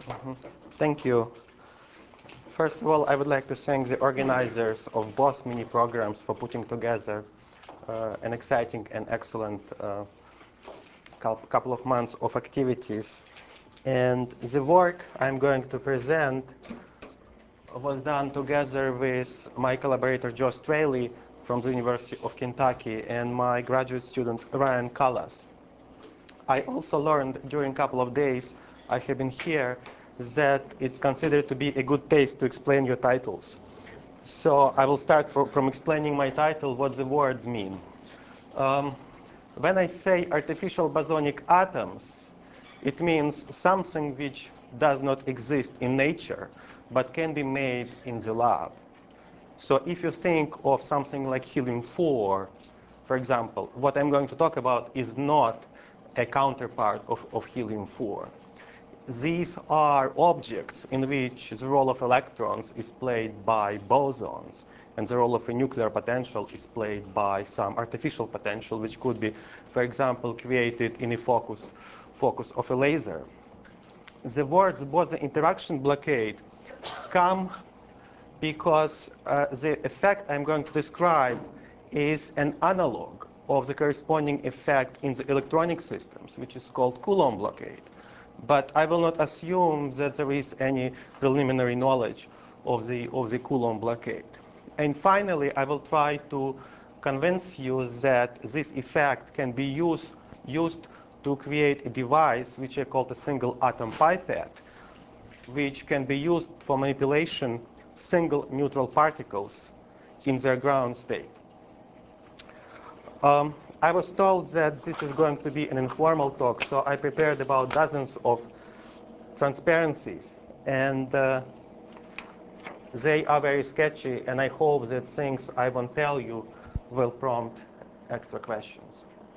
Mhm. Thank you. First of all, I would like to thank the organizers of both mini programs for putting together an exciting and excellent couple of months of activities. And the work I'm going to present was done together with my collaborator Joe Straley from the University of Kentucky and my graduate student Ryan Callas. I also learned during a couple of days I have been here that it's considered to be a good taste to explain your titles. So I will start from explaining my title, what the words mean. Um, when I say artificial bosonic atoms, it means something which does not exist in nature, but can be made in the lab. So if you think of something like helium-4, for example, what I'm going to talk about is not a counterpart of helium-4. These are objects in which the role of electrons is played by bosons, and the role of a nuclear potential is played by some artificial potential, which could be, for example, created in a focus of a laser. The words boson interaction blockade come because the effect I'm going to describe is an analog of the corresponding effect in the electronic systems, which is called Coulomb blockade. But I will not assume that there is any preliminary knowledge of the Coulomb blockade. And finally, I will try to convince you that this effect can be used to create a device which I call a single atom pipette, which can be used for manipulation single neutral particles in their ground state. I was told that this is going to be an informal talk, so I prepared about dozens of transparencies, and they are very sketchy, and I hope that things I won't tell you will prompt extra questions.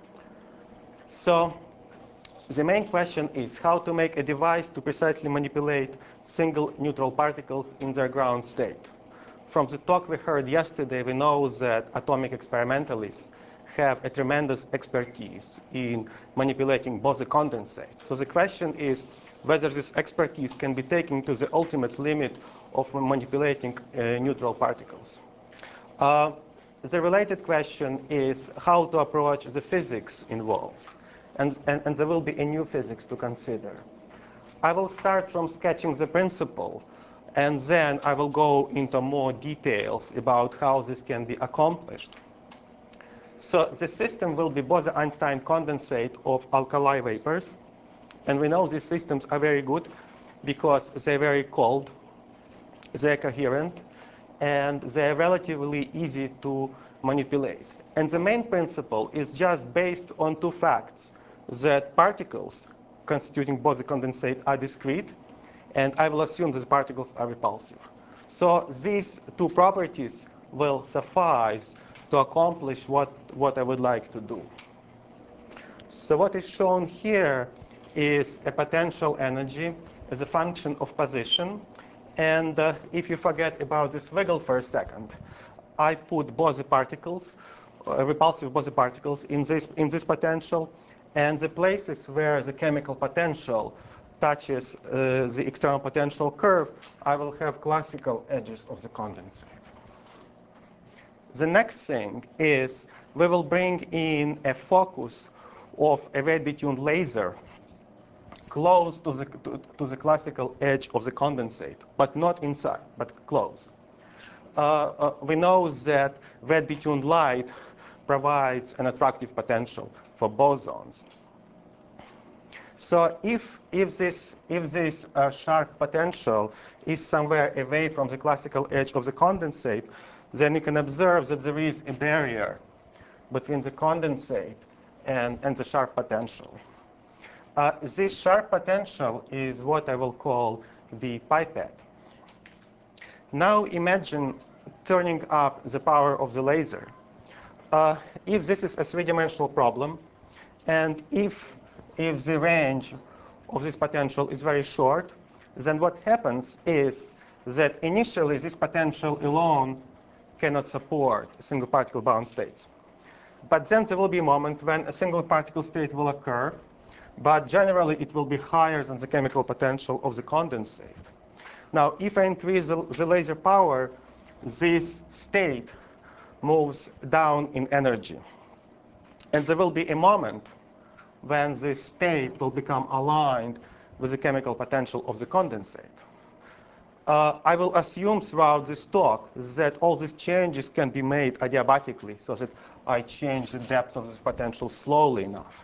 So the main question is how to make a device to precisely manipulate single neutral particles in their ground state. From the talk we heard yesterday, we know that atomic experimentalists have a tremendous expertise in manipulating Bose condensate. So the question is whether this expertise can be taken to the ultimate limit of manipulating neutral particles. The related question is how to approach the physics involved. And there will be a new physics to consider. I will start from sketching the principle, and then I will go into more details about how this can be accomplished. So the system will be Bose-Einstein condensate of alkali vapors. And we know these systems are very good because they're very cold, they're coherent, and they're relatively easy to manipulate. And the main principle is just based on two facts, that particles constituting Bose condensate are discrete, and I will assume that the particles are repulsive. So these two properties will suffice to accomplish what I would like to do. So what is shown here is a potential energy as a function of position. And if you forget about this wiggle for a second, I put Bose particles, repulsive Bose particles, in this potential, and the places where the chemical potential touches the external potential curve, I will have classical edges of the condensate. The next thing is we will bring in a focus of a very detuned laser close to the classical edge of the condensate, but not inside, but close. We know that red detuned light provides an attractive potential for bosons. So if this sharp potential is somewhere away from the classical edge of the condensate, then you can observe that there is a barrier between the condensate and the sharp potential. This sharp potential is what I will call the pipette. Now imagine turning up the power of the laser. If this is a three-dimensional problem, and if the range of this potential is very short, then what happens is that initially this potential alone cannot support single particle bound states. But then there will be a moment when a single particle state will occur, but generally it will be higher than the chemical potential of the condensate. Now, if I increase the laser power, this state moves down in energy. And there will be a moment when this state will become aligned with the chemical potential of the condensate. I will assume throughout this talk that all these changes can be made adiabatically, so that I change the depth of this potential slowly enough.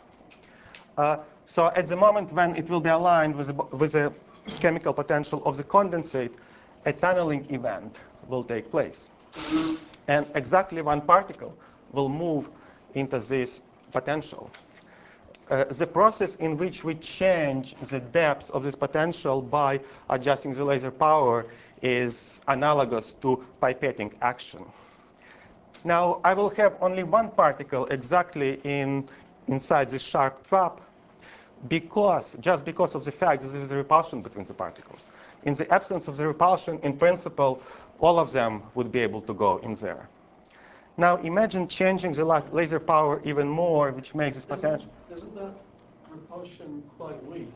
So at the moment when it will be aligned with the chemical potential of the condensate, a tunneling event will take place. And exactly one particle will move into this potential. The process in which we change the depth of this potential by adjusting the laser power is analogous to pipetting action. Now, I will have only one particle exactly inside this sharp trap, just because of the fact that there is a repulsion between the particles. In the absence of the repulsion, in principle, all of them would be able to go in there. Now imagine changing the laser power even more, which makes this potential. Isn't that repulsion quite weak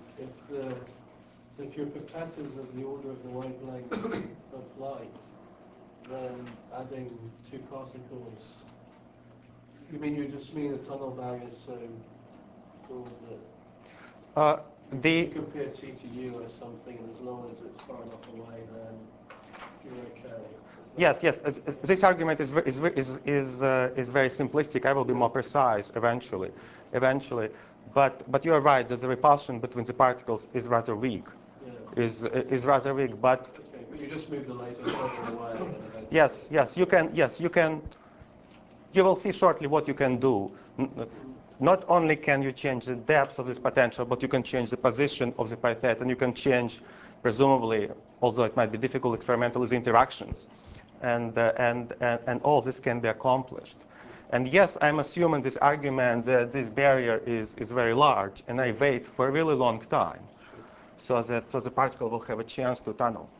if your pipette is of the order of the wavelength of light, then adding two particles, you just mean the tunnel bag is so broad that you compare T to U or something, and as long as it's far enough away, then you're okay. Yes. This argument is very simplistic. I will be more precise eventually. But you are right that the repulsion between the particles is rather weak. Yes. Is rather weak, but. Okay, but you just move the laser further away. And Yes, you can. Yes, you can. You will see shortly what you can do. Not only can you change the depth of this potential, but you can change the position of the pipette, and you can change, presumably, although it might be difficult experimentally, the interactions. And all this can be accomplished. And yes, I'm assuming this argument that this barrier is very large, and I wait for a really long time, so the particle will have a chance to tunnel.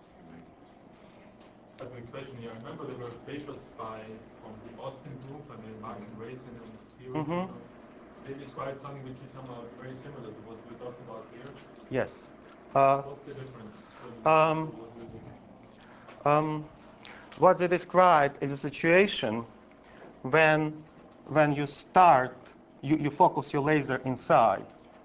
I have a question here. I remember there were papers from the Austin group, Mark and Raisin and this theory. They described something which is somehow very similar to what we're talking about here. Yes. What's the difference? What they describe is a situation when you start, you focus your laser inside,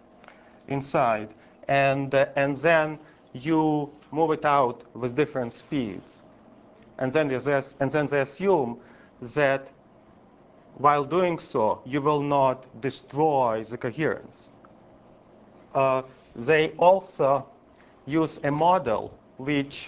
and then you move it out with different speeds, and then they assume that while doing so, you will not destroy the coherence. They also use a model which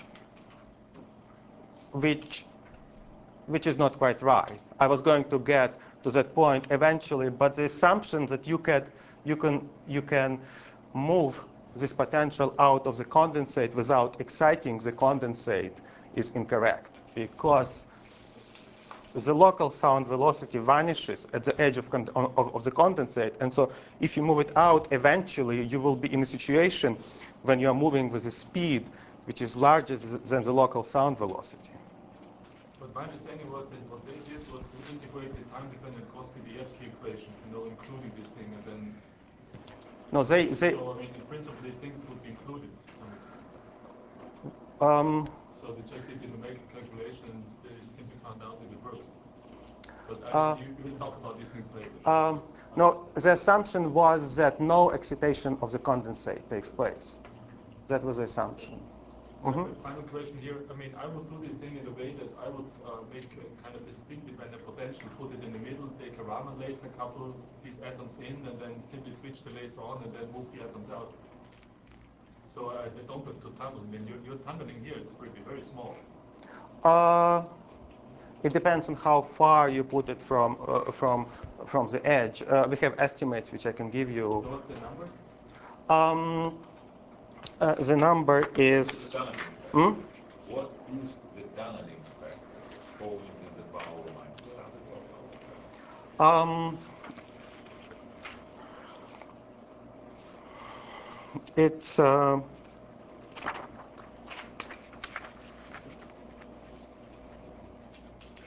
is not quite right. I was going to get to that point eventually, but the assumption that you can move this potential out of the condensate without exciting the condensate is incorrect, because the local sound velocity vanishes at the edge of the condensate, and so if you move it out, eventually you will be in a situation when you are moving with a speed which is larger than the local sound velocity. But my understanding was that what they did was to integrate the time-dependent Cauchy-Bieshky equation, including this thing, and then. No, So in principle, these things would be included to some extent. So they just did the numerical calculation, and they simply found out that it worked. But you will talk about these things later. No, the assumption was that no excitation of the condensate takes place. That was the assumption. Final question here. I would do this thing in a way that I would make kind of a spin-dependent potential, put it in the middle, take a Raman laser, couple these atoms in, and then simply switch the laser on, and then move the atoms out. So I don't have to tunnel. Your tunneling here is very small. It depends on how far you put it from the edge. We have estimates which I can give you. So what's the number? The number is. What is the tunneling factor owing to the power minus something? It's.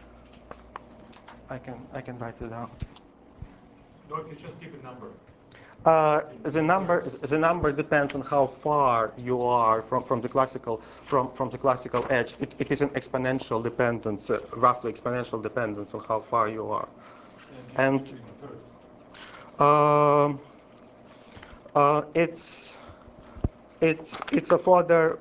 I can write it down. No, if you just give a number. The number depends on how far you are from the classical edge. It is an exponential dependence, roughly exponential dependence on how far you are. And it's of order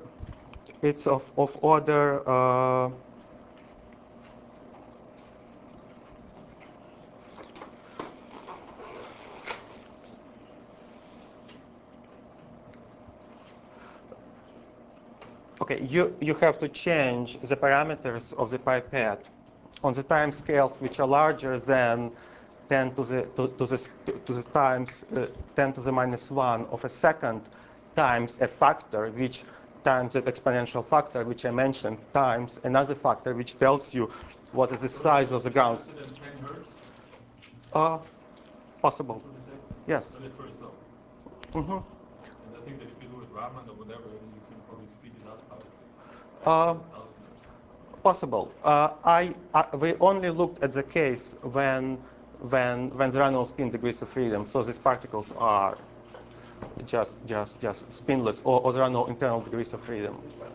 okay, you have to change the parameters of the pipette on the time scales which are larger than 10 to the times 10 to the minus 1 of a second times a factor which times that exponential factor which I mentioned times another factor which tells you what is the size of the ground. Faster than 10 hertz? Possible. Yes. But it's very slow. Mm-hmm. And I think that if you do it Raman or whatever, you can probably speed it up by 1,000 hertz. Possible. We only looked at the case when there are no spin degrees of freedom, so these particles are just spinless, or there are no internal degrees of freedom.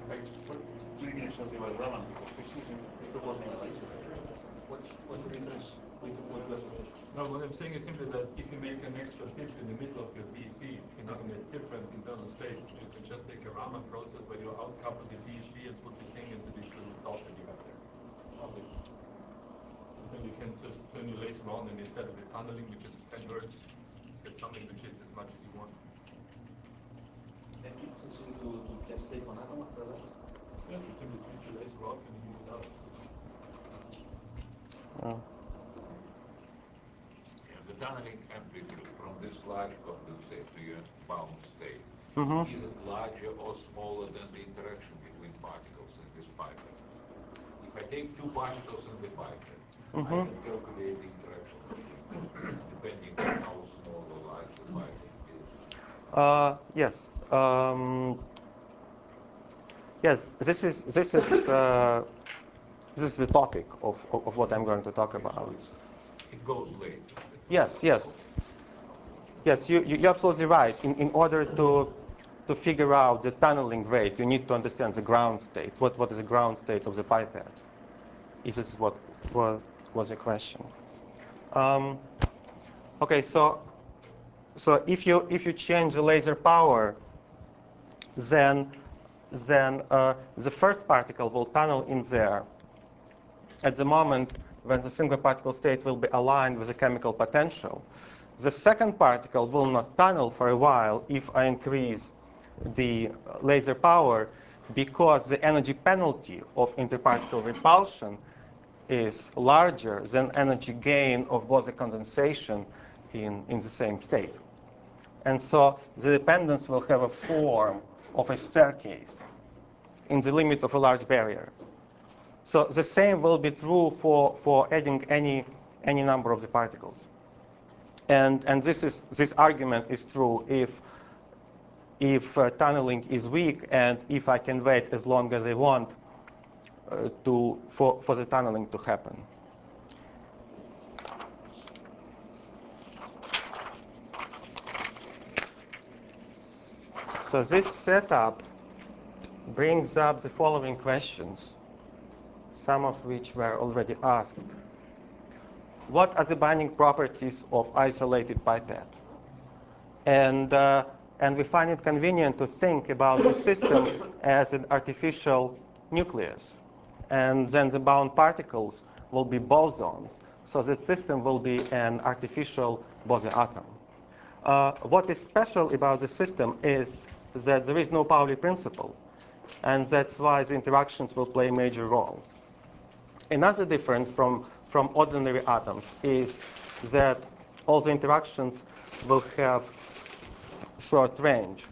What's the difference with the No, what I'm saying is simply that if you make an extra dip in the middle of your DEC, in a different internal state, you can just take a Raman process where you outcouple the DEC and put the thing into this little dot that you have there. And then you can just turn your laser on, and instead of the tunneling, which is 10 hertz, get something which is as much as you want. And it's easy to just take one atom after that? Yes, you simply switch your laser off and use it out. The tunneling amplitude from this large condensate to your bound state, Mm-hmm. is it larger or smaller than the interaction between particles in this pipette? If I take two particles in the pipette, I can calculate the interaction between them, depending on how small or large the pipette is. Yes. Yes. This is the topic of what I'm going to talk about. It goes later. Yes. Yes, you're absolutely right. In order to figure out the tunneling rate, you need to understand the ground state. What is the ground state of the pipette? If this is what was your question. Okay, so if you change the laser power, then the first particle will tunnel in there at the moment when the single particle state will be aligned with the chemical potential. The second particle will not tunnel for a while if I increase the laser power, because the energy penalty of interparticle repulsion is larger than energy gain of Bose condensation in the same state. And so the dependence will have a form of a staircase in the limit of a large barrier. So the same will be true for adding any number of the particles. And this argument is true if tunneling is weak and if I can wait as long as I want for the tunneling to happen. So this setup brings up the following questions, some of which were already asked. What are the binding properties of isolated pipette? And we find it convenient to think about the system as an artificial nucleus. And then the bound particles will be bosons. So the system will be an artificial Bose atom. What is special about the system is that there is no Pauli principle. And that's why the interactions will play a major role. Another difference from ordinary atoms is that all the interactions will have short range.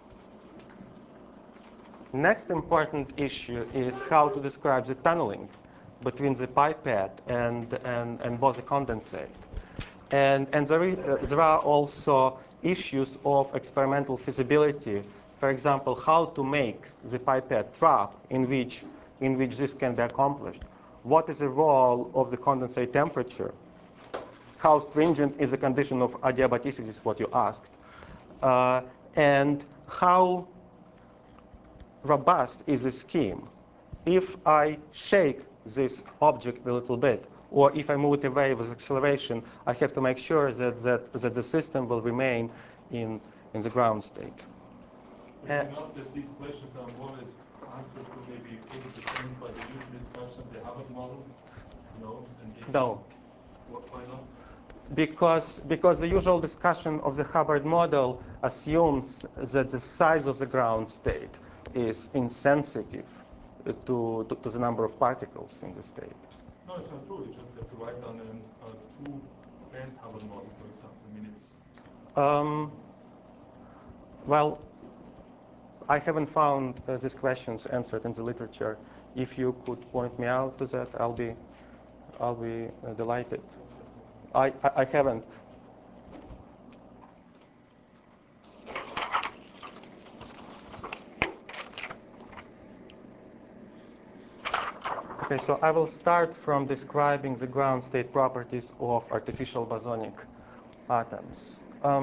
Next important issue is how to describe the tunneling between the pipette and Bose condensate. And there are also issues of experimental feasibility. For example, how to make the pipette trap in which this can be accomplished. What is the role of the condensate temperature? How stringent is the condition of adiabaticity, is what you asked. And how robust is the scheme? If I shake this object a little bit, or if I move it away with acceleration, I have to make sure that the system will remain in the ground state. But you know that these questions are more or less answered to maybe 80% by the usual discussion, the Hubbard model, you know, and No. Why not? Because the usual discussion of the Hubbard model assumes that the size of the ground state is insensitive to the number of particles in the state. No, it's not true. You just have to write down a two-band Hubbard model, for example. I mean, it's... Well, I haven't found these questions answered in the literature. If you could point me out to that, I'll be delighted. I haven't. Okay, so I will start from describing the ground state properties of artificial bosonic atoms.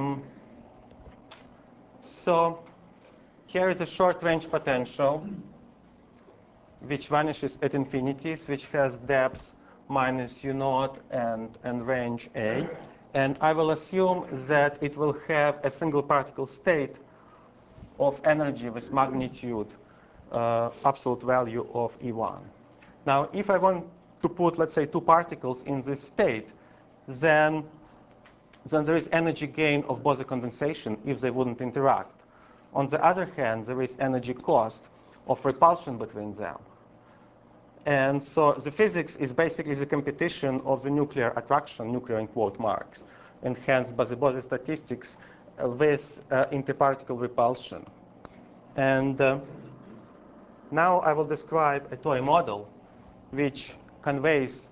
So here is a short-range potential which vanishes at infinities, which has depth minus u naught and range a. And I will assume that it will have a single particle state of energy with magnitude absolute value of E1. Now, if I want to put, let's say, two particles in this state, then there is energy gain of Bose condensation if they wouldn't interact. On the other hand, there is energy cost of repulsion between them. And so the physics is basically the competition of the nuclear attraction, nuclear in quote marks, and hence Bose statistics with interparticle repulsion. And now I will describe a toy model which conveys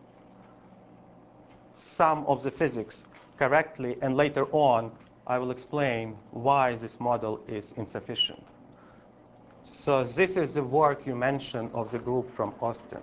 some of the physics correctly, and later on I will explain why this model is insufficient. So this is the work you mentioned of the group from Austin.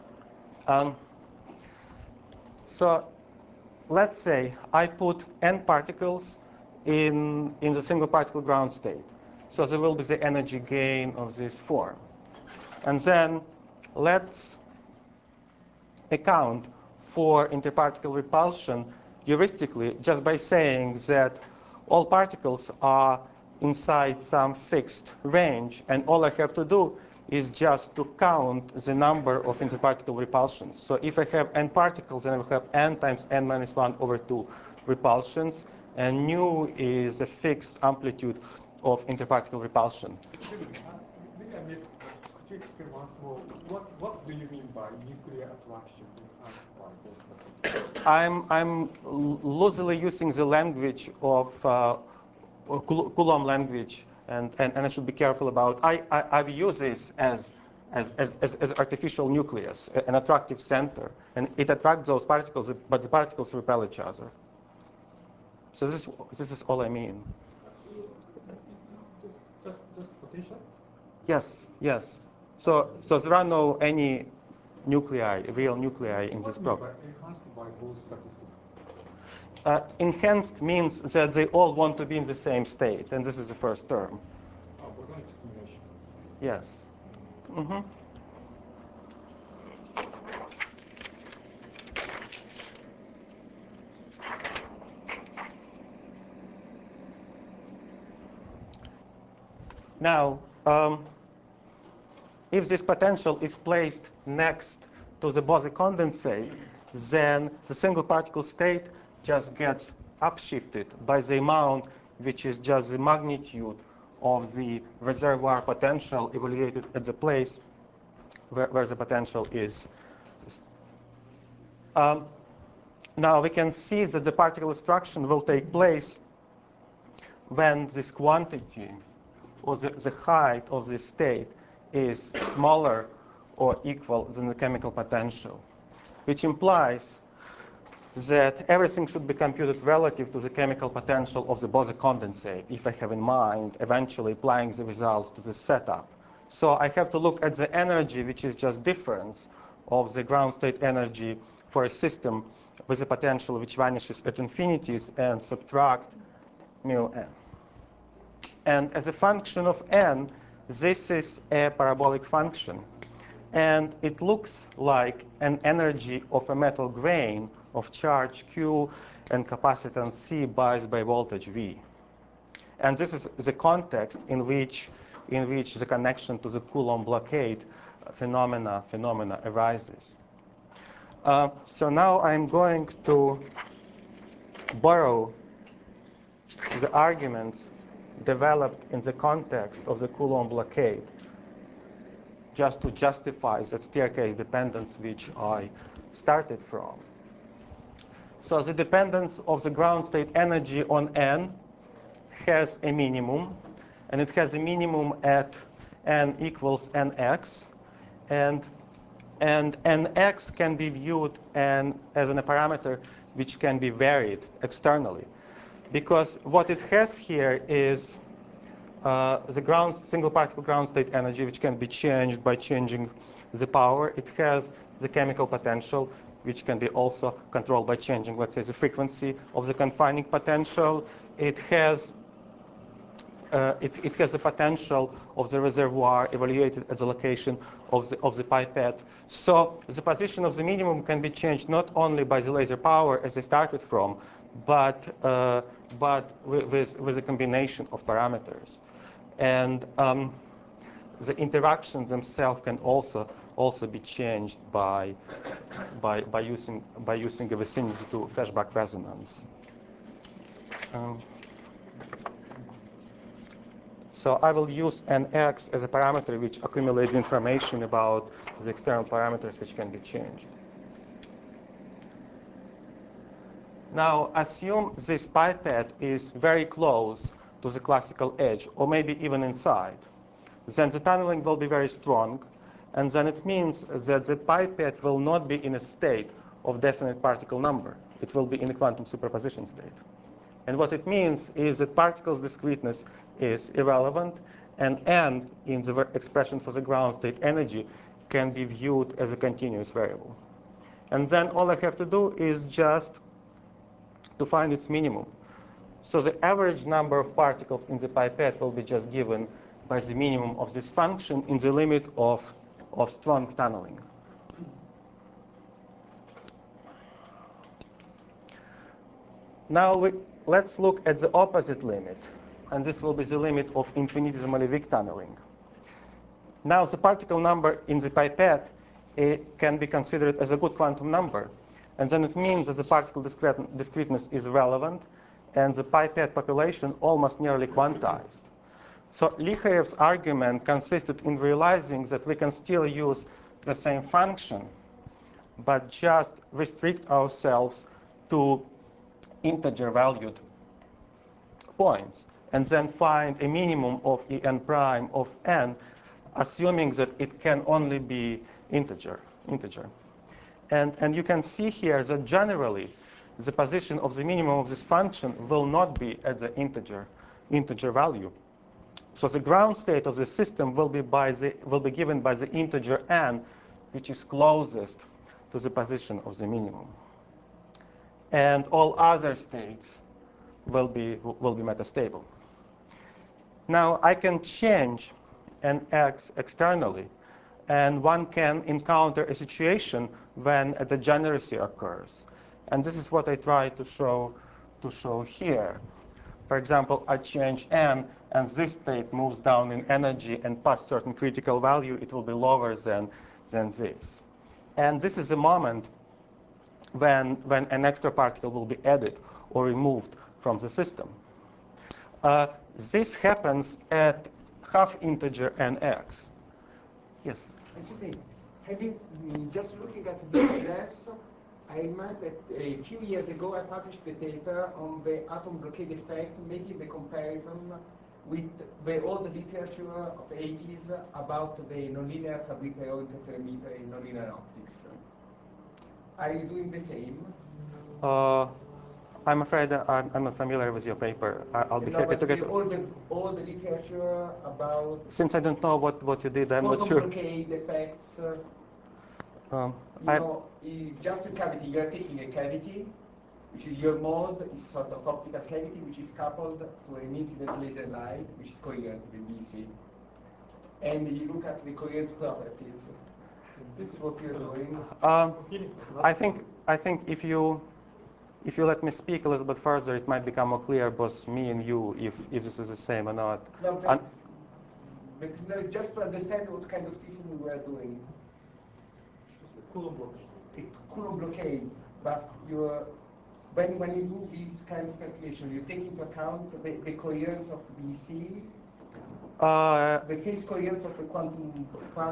So let's say I put n particles in the single particle ground state. So there will be the energy gain of this form. And then let's account for interparticle repulsion heuristically just by saying that all particles are inside some fixed range, and all I have to do is just to count the number of interparticle repulsions. So if I have n particles, then I will have n times n minus 1 over 2 repulsions, and nu is a fixed amplitude of interparticle repulsion. Maybe I missed. Could you explain once more? What do you mean by nuclear attraction enhanced by Bose? I'm loosely using the language of Coulomb language, and I should be careful about. I've used this as artificial nucleus, an attractive center, and it attracts those particles, but the particles repel each other. So this is all I mean. Just potential? Yes, yes. So there are no any nuclei, real nuclei in this problem. Enhanced by Bose statistics. Enhanced means that they all want to be in the same state, and this is the first term. Oh, bosonic stimulation. Yes. Mm-hmm. Now, if this potential is placed next to the Bose condensate, then the single particle state just gets upshifted by the amount which is just the magnitude of the reservoir potential evaluated at the place where the potential is. Now we can see that the particle destruction will take place when this quantity or the height of this state is smaller or equal than the chemical potential, which implies that everything should be computed relative to the chemical potential of the Bose condensate, if I have in mind eventually applying the results to the setup. So I have to look at the energy, which is just difference of the ground state energy for a system with a potential which vanishes at infinities, and subtract mu n. And as a function of n, this is a parabolic function. And it looks like an energy of a metal grain of charge Q and capacitance C biased by voltage V. And this is the context in which the connection to the Coulomb blockade phenomena arises. So now I'm going to borrow the arguments developed in the context of the Coulomb blockade just to justify the staircase dependence which I started from. So the dependence of the ground state energy on n has a minimum, and it has a minimum at n equals nx, and nx can be viewed as a parameter which can be varied externally, because what it has here is the single particle ground state energy, which can be changed by changing the power. It has the chemical potential, which can be also controlled by changing, let's say, the frequency of the confining potential. It has the potential of the reservoir evaluated at the location of the pipette. So the position of the minimum can be changed not only by the laser power as I started from, but with a combination of parameters. And the interactions themselves can also be changed by using a vicinity to flashback resonance. So I will use nx as a parameter which accumulates information about the external parameters which can be changed. Now assume this pipette is very close to the classical edge, or maybe even inside. Then the tunneling will be very strong, and then it means that the pipette will not be in a state of definite particle number. It will be in a quantum superposition state. And what it means is that particles discreteness is irrelevant, and n in the expression for the ground state energy can be viewed as a continuous variable. And then all I have to do is just to find its minimum. So the average number of particles in the pipette will be just given by the minimum of this function in the limit of strong tunneling. Now let's look at the opposite limit, and this will be the limit of infinitesimally weak tunneling. Now the particle number in the pipette can be considered as a good quantum number, and then it means that the particle discreteness is relevant, and the pipette population almost nearly quantized. So Likharev's argument consisted in realizing that we can still use the same function, but just restrict ourselves to integer-valued points, and then find a minimum of En prime of n, assuming that it can only be integer. And you can see here that generally the position of the minimum of this function will not be at the integer value. So the ground state of the system will be given by the integer n, which is closest to the position of the minimum. And all other states will be metastable. Now I can change nx externally, and one can encounter a situation when a degeneracy occurs. And this is what I try to show here. For example, I change n, and this state moves down in energy, and past certain critical value, it will be lower than this. And this is a moment when an extra particle will be added or removed from the system. This happens at half integer nx. Yes? Excuse me. Just looking at this graph, I remember that a few years ago I published a paper on the atom blockade effect, making the comparison with the old literature of the 80s about the nonlinear Fabry-Perot interferometer in nonlinear optics. Are you doing the same? I'm afraid I'm not familiar with your paper. I'll be happy to get all the literature about. Since I don't know what you did, I'm not sure. Blockade effects. Just a cavity. You are taking a cavity, which is your mode is sort of optical cavity which is coupled to an incident laser light which is coherent with BC. And you look at the coherence properties. This is what you're doing. I think if you let me speak a little bit further, it might become more clear, both me and you, if this is the same or not. No, but no, just to understand what kind of system we were doing. Coulomb blockade. Coulomb blockade, but when you do this kind of calculation, you take into account the coherence of BC, the phase coherence of the quantum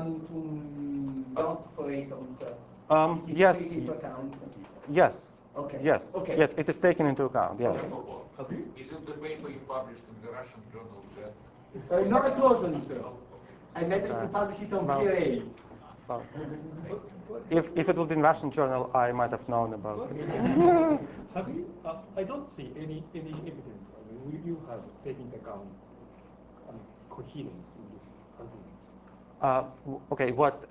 dot for atoms. Is it yes. taken into account? Yes. Okay. Yes. Okay. Yes, it is taken into account. Yes. Isn't the paper you published in the Russian journal that? No, it wasn't. I managed to publish it on well, PRA. Well, if it would be in Russian journal, I might have known about it. Have you? I don't see any evidence. I mean, you have taken into account coherence in these arguments. Okay,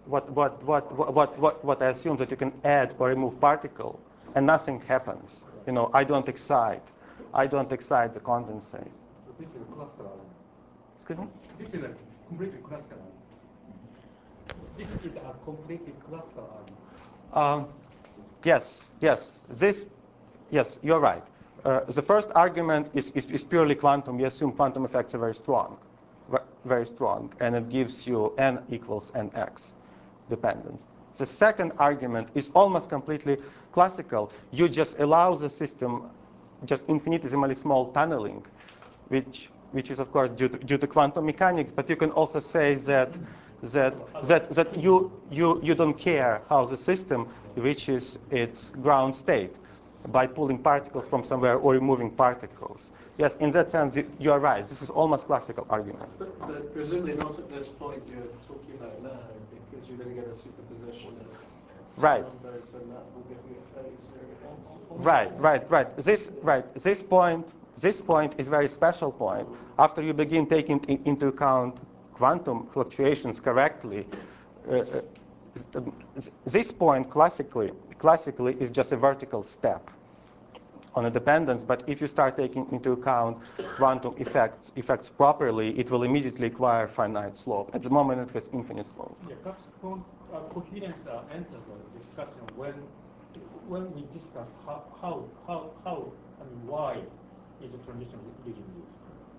what I assume that you can add or remove particle and nothing happens. You know, I don't excite the condensate. So this is a cluster argument. Excuse me? This is a completely cluster argument. This is a completely cluster argument. Yes, you're right. The first argument is purely quantum. We assume quantum effects are very strong, and it gives you n equals nx dependence. The second argument is almost completely classical. You just allow the system just infinitesimally small tunneling, which is of course due to quantum mechanics. But you can also say that you don't care how the system reaches its ground state by pulling particles from somewhere or removing particles. Yes, in that sense, you are right. This is almost classical argument. But presumably not at this point you're talking about now, because you're going to get a superposition of Right. numbers, and that will give you a phase variance. This point is a very special point. After you begin taking into account quantum fluctuations correctly, this point classically is just a vertical step on a dependence. But if you start taking into account quantum effects properly, it will immediately acquire finite slope. At the moment, it has infinite slope. Yeah, perhaps coherence enters the discussion when we discuss how why is the transition region used.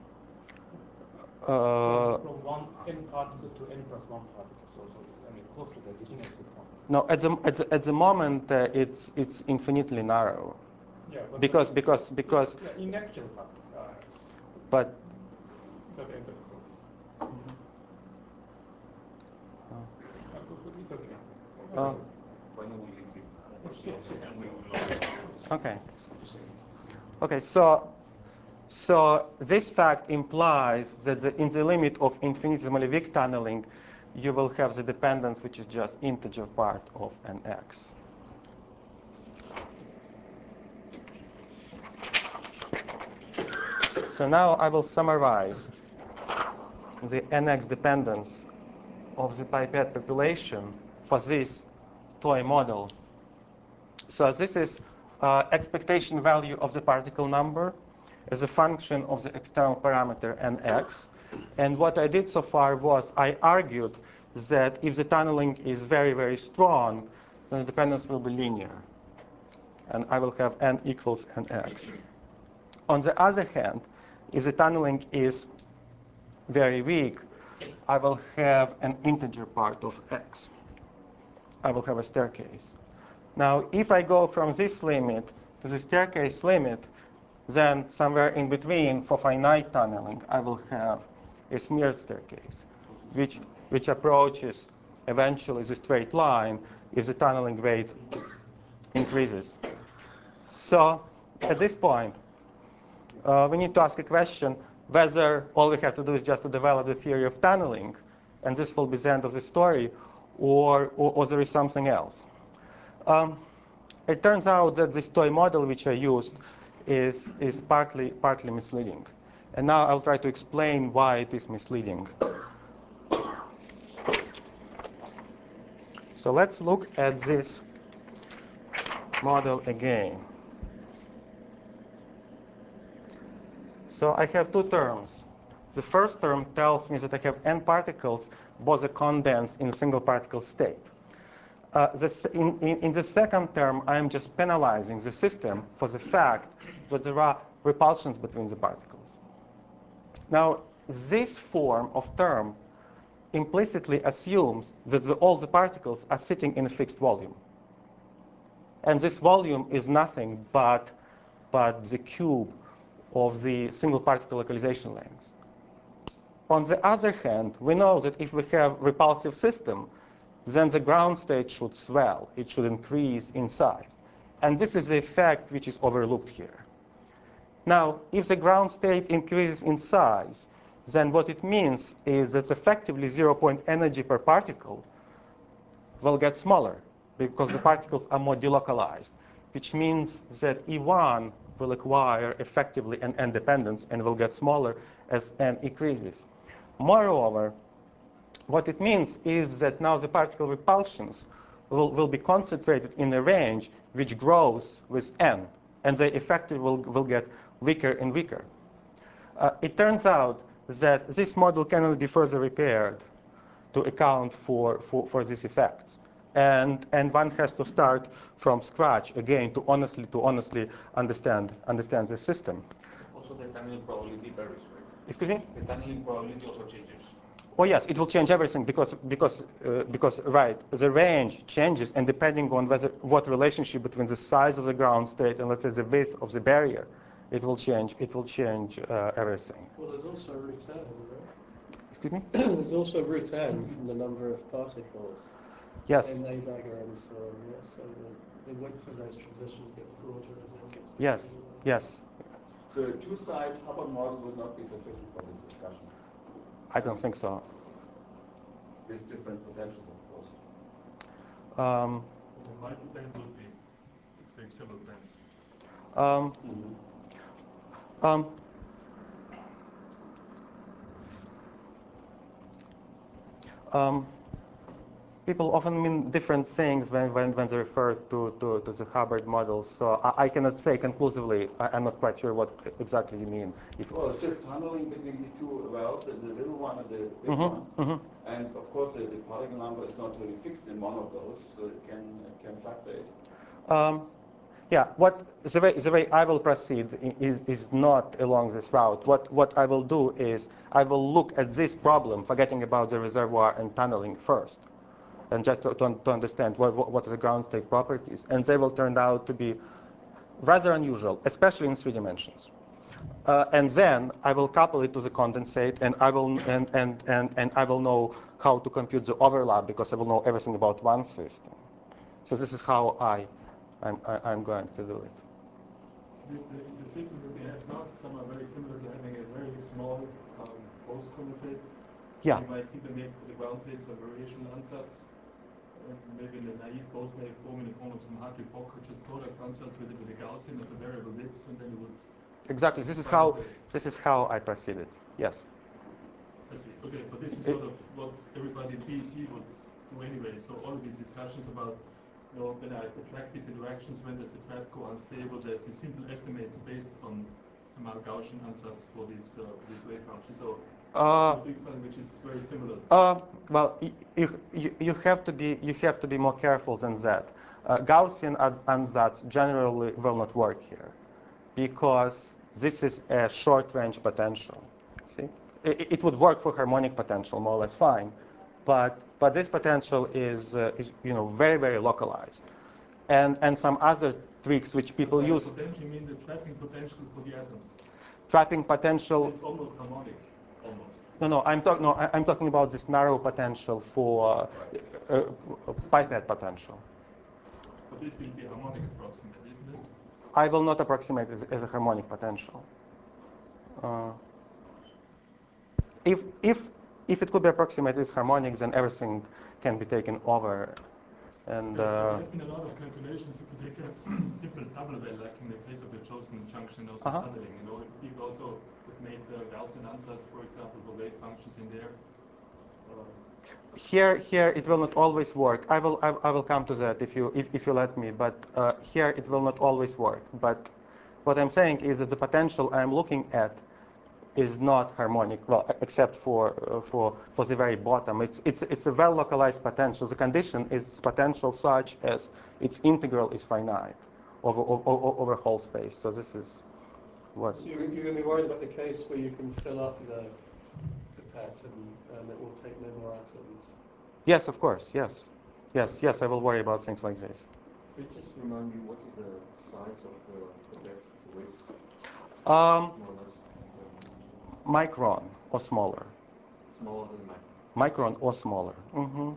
From one n particle to n plus one particle, so close to the degeneracy point. No, at the moment it's infinitely narrow. Yeah, but because yeah, in actual fact, but that enters. It's okay. When we leave okay. So this fact implies that in the limit of infinitesimally weak tunneling, you will have the dependence which is just integer part of nx. So now I will summarize the nx dependence of the pipette population for this toy model. So this is expectation value of the particle number as a function of the external parameter nx. And what I did so far was I argued that if the tunneling is very, very strong, then the dependence will be linear. And I will have n equals nx. On the other hand, if the tunneling is very weak, I will have an integer part of x. I will have a staircase. Now, if I go from this limit to the staircase limit, then somewhere in between, for finite tunneling, I will have a smeared staircase, which approaches eventually the straight line if the tunneling rate increases. So at this point, we need to ask a question whether all we have to do is just to develop the theory of tunneling, and this will be the end of the story, or there is something else. It turns out that this toy model which I used is partly misleading. And now I'll try to explain why it is misleading. So let's look at this model again. So I have two terms. The first term tells me that I have n particles, both condensed in a single particle state. In the second term, I am just penalizing the system for the fact that there are repulsions between the particles. Now, this form of term implicitly assumes that all the particles are sitting in a fixed volume. And this volume is nothing but the cube of the single particle localization length. On the other hand, we know that if we have repulsive system, then the ground state should swell. It should increase in size. And this is the effect which is overlooked here. Now, if the ground state increases in size, then what it means is that effectively 0-point energy per particle will get smaller because the particles are more delocalized, which means that E1 will acquire effectively an n dependence and will get smaller as n increases. Moreover, what it means is that now the particle repulsions will be concentrated in a range which grows with n, and they effectively will get weaker and weaker. It turns out that this model cannot be further repaired to account for these effects. And one has to start from scratch again to honestly understand the system. Also, the tunneling probability varies, right? Excuse me? The tunneling probability also changes. Oh yes, it will change everything because right, the range changes, and depending on what relationship between the size of the ground state and let's say the width of the barrier, it will change everything. Well, there's also root n, right? Excuse me? There's also root n from the number of particles Yes. in A dagger and so on. Yes, so the width of those transitions get broader as well. Yes. Yes. So a two-side Hubbard model would not be sufficient for this discussion. I don't think so. With different potentials, of course. The multi-band would be take several bands. People often mean different things when they refer to the Hubbard models. So I cannot say conclusively. I'm not quite sure what exactly you mean. Well, it's just tunneling between these two wells, the little one and the big one. And of course, the particle number is not really fixed in one of those, so it can fluctuate. Yeah, the way I will proceed is not along this route. What I will do is I will look at this problem, forgetting about the reservoir and tunneling first, and just to understand what are the ground state properties, and they will turn out to be rather unusual, especially in 3 dimensions. And then I will couple it to the condensate, and I will know how to compute the overlap because I will know everything about one system. So this is how I'm going to do it. This is the system that we have now. Some are very similar to having a very small post condensate. Yeah. You might simply make for the ground states a variational ansatz. Maybe the naive post may form in the form of some Hartree-Fock product ansatz with the Gaussian of the variable widths, and then you would. Exactly. This is how I proceeded. Yes. I see. Okay, but this is sort of what everybody in PEC would do anyway. So all of these discussions about when I have attractive interactions, when does the trap go unstable, there's these simple estimates based on some Gaussian ansatz for these wave functions. So doing something which is very similar. Well, you have to be more careful than that. Gaussian ansatz generally will not work here because this is a short-range potential. See, it would work for harmonic potential more or less fine, but this potential is very, very localized, and some other tricks which people use. Potential, you mean the trapping potential for the atoms? Trapping potential. It's almost harmonic, almost. No, I'm talking about this narrow potential for pipette potential. But this will be harmonic approximate, isn't it? I will not approximate it as a harmonic potential. If it could be approximated as harmonic, then everything can be taken over. And there have been a lot of calculations. You could take a simple double well, like in the case of the chosen junction, also tunneling. People also have made the Gaussian ansatz, for example, for wave functions in there. Here it will not always work. I will come to that if you let me. But here it will not always work. But what I'm saying is that the potential I'm looking at is not harmonic, well, except for the very bottom. It's a well-localized potential. The condition is potential such as its integral is finite over whole space. So this is what. So you're going to be worried about the case where you can fill up the pipette and it will take no more atoms. Yes, of course. Yes, yes. I will worry about things like this. Could you just remind me what is the size of the pipette, the waist, Um, more or less? Micron or smaller. Smaller than mine. Micron or smaller. Mm-hmm.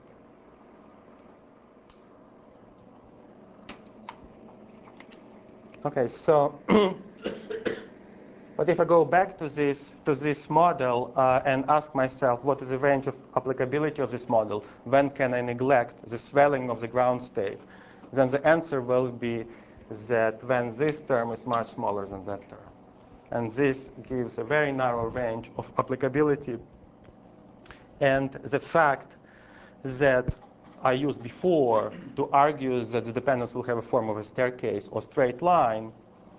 Okay, so but if I go back to this model and ask myself what is the range of applicability of this model, when can I neglect the swelling of the ground state, then the answer will be that when this term is much smaller than that term. And this gives a very narrow range of applicability. And the fact that I used before to argue that the dependence will have a form of a staircase or straight line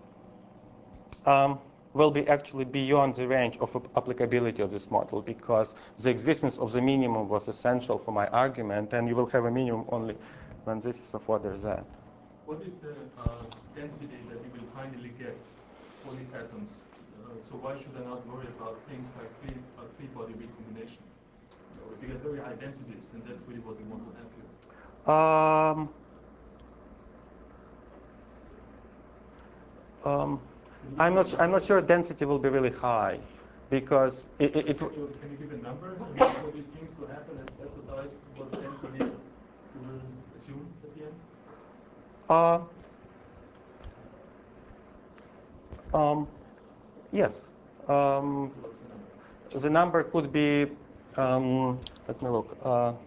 will be actually beyond the range of applicability of this model, because the existence of the minimum was essential for my argument, and you will have a minimum only when this is of order z. What is the density that you will finally get for these atoms? So why should I not worry about things like three-body recombination? You get very high densities, and that's really what we want to have here. I'm not sure density will be really high, because Can you give a number? I mean, for these things to happen as advertised, what density you will assume at the end? Yes. What's the number? The number could be, let me look.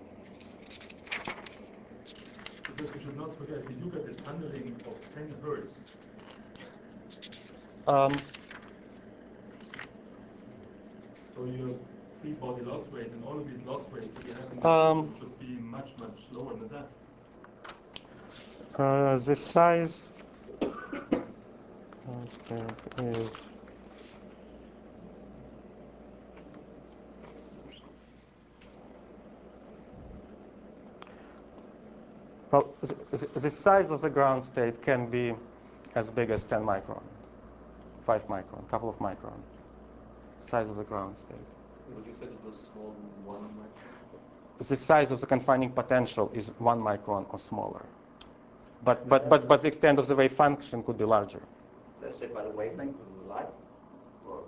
Because we should not forget, we do get a tunneling of 10 hertz. So your free body loss rate and all of these loss rates that you have in the system should be much, much lower than that. The size is well, the size of the ground state can be as big as 10 micron, 5 micron, a couple of micron. Size of the ground state. But you said it was small, 1 micron? The size of the confining potential is 1 micron or smaller. But the extent of the wave function could be larger. Let's say by the wavelength of the light? Or,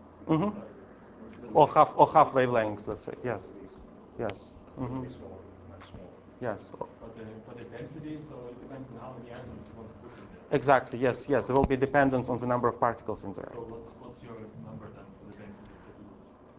Or half wavelengths, let's say. Yes. Yes. Much smaller. Yes. But the density, so it depends on how many atoms you want to put in there. Exactly. Yes. There will be dependence on the number of particles in there. So what's your number then for the density that you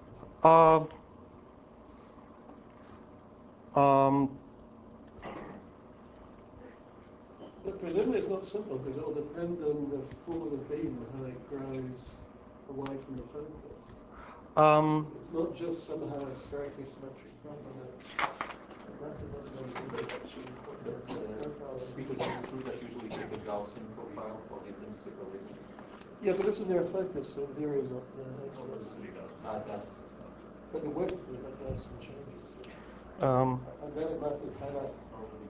But presumably it's not simple, because it will depend on the form of the beam, how it grows away from the focus. It's not just somehow a spherically symmetric phenomenon. That's Because the intruders usually take a Gaussian profile for the intensity per wavelength. yeah, but this is near focus, so the area is not the axis. That's But the width of the Gaussian changes. Um, And then it matters how that. probably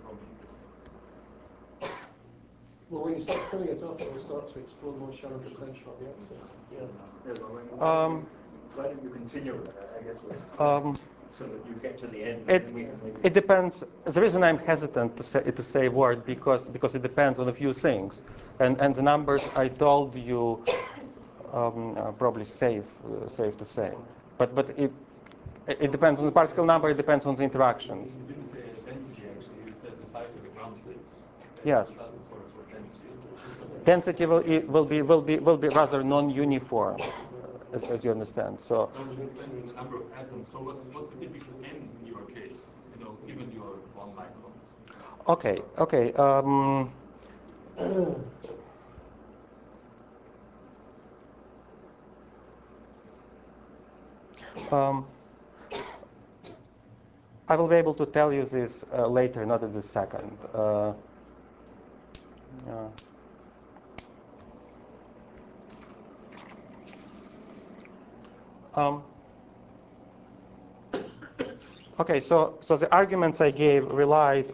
Well, when you start filling it up, it will start to explore more shallow potential on the axis. Yeah. Why don't you continue? I guess so that you get to the end. it depends. The reason I'm hesitant to say a word because it depends on a few things, and the numbers I told you are probably safe to say, but it depends on the particle number. It depends on the interactions. You didn't say density actually. You said the size of the ground state. Yes. It doesn't sort of density. Density will be rather non-uniform, as you understand. So. No, but it depends on the number of atoms. So what's a typical n in your case? You know, given your 1 micron. Okay. I will be able to tell you this later, not at this second. Um, okay, so the arguments I gave relied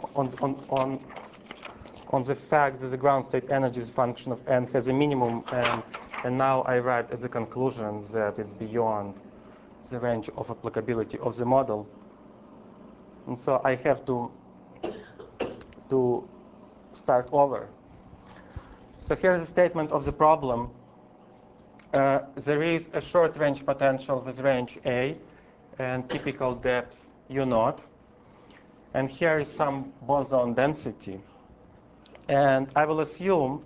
on the fact that the ground state energy is a function of n has a minimum, and now I arrived at the conclusion that it's beyond the range of applicability of the model. And so I have to start over. So here's a statement of the problem. There is a short range potential with range A and typical depth U0. And here is some boson density. And I will assume